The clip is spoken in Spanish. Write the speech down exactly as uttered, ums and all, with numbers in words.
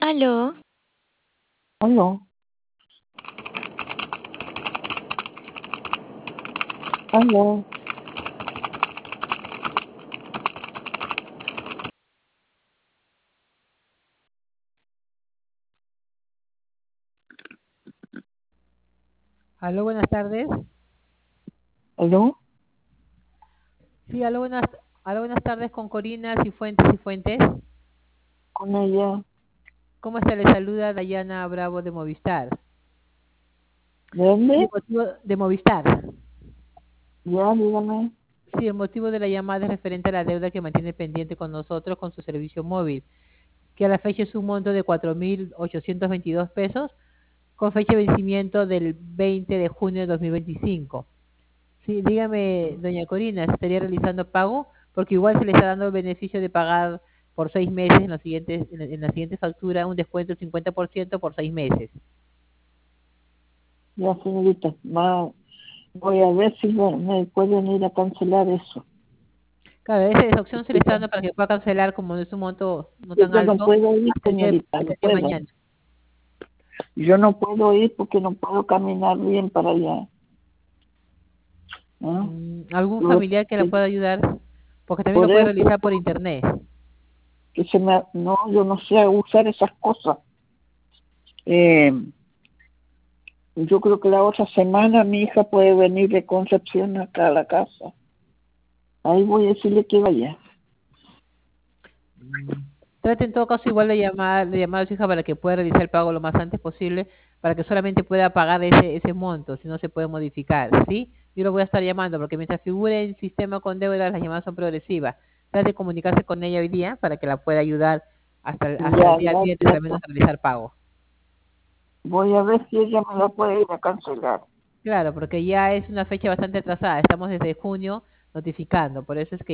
Aló, Aló, aló, Aló, buenas tardes. aló, Sí, aló, buenas, aló, buenas tardes con Corina Cifuentes y Fuentes. con ella, ¿Cómo está? Le saluda Dayana Bravo de Movistar. ¿de Sí, dónde? el motivo de Movistar. Ya, dígame. Sí, el motivo de la llamada es referente a la deuda que mantiene pendiente con nosotros con su servicio móvil, que a la fecha es un monto de cuatro mil ochocientos veintidós pesos, con fecha de vencimiento del veinte de junio de dos mil veinticinco. Sí, dígame, doña Corina, ¿se estaría realizando pago? Porque igual se le está dando el beneficio de pagar por seis meses en, los siguientes, en, la, en la siguiente factura un descuento del cincuenta por ciento por seis meses. Ya, señorita, va, voy a ver si me, me pueden ir a cancelar eso. Claro, esa, esa opción se le Porque está yo, dando para que pueda cancelar, como no es un monto no tan yo no alto, puedo ir, hasta el día de, señorita, hasta no el día de puedo. mañana. Yo no puedo ir porque no puedo caminar bien para allá. ¿Ah? Mm, ¿algún Lo familiar que la que- pueda ayudar? Porque también lo por puede eso, realizar por internet. que se me, no, yo no sé usar esas cosas. Eh, yo creo que la otra semana mi hija puede venir de Concepción acá a la casa. Ahí voy a decirle que vaya. Trate en todo caso igual de llamar, de llamar a su hija para que pueda realizar el pago lo más antes posible, para que solamente pueda pagar ese, ese monto, si no se puede modificar, ¿sí? Yo lo voy a estar llamando porque mientras figure en el sistema con deudas, las llamadas son progresivas. Trate de comunicarse con ella hoy día para que la pueda ayudar hasta el, hasta el Ya, día viernes al menos gracias. a realizar pago. Voy a ver si ella me la puede ir a cancelar. Claro, porque ya es una fecha bastante atrasada, estamos desde junio notificando, por eso es que